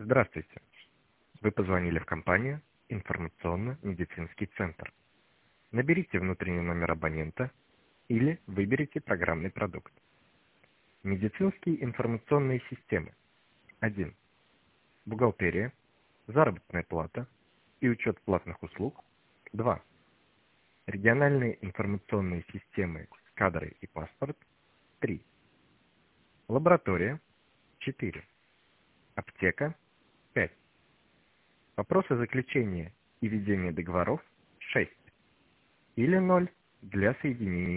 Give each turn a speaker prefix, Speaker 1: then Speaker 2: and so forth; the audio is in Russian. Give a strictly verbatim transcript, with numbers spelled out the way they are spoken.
Speaker 1: Здравствуйте. Вы позвонили в компанию «Информационно-медицинский центр». Наберите внутренний номер абонента или выберите программный продукт. Медицинские информационные системы. один. Бухгалтерия, заработная плата и учет платных услуг. два. Региональные информационные системы, кадры и паспорт. три. Лаборатория. четыре. Аптека. пять. Вопросы заключения и ведения договоров. шесть. Или ноль для соединения.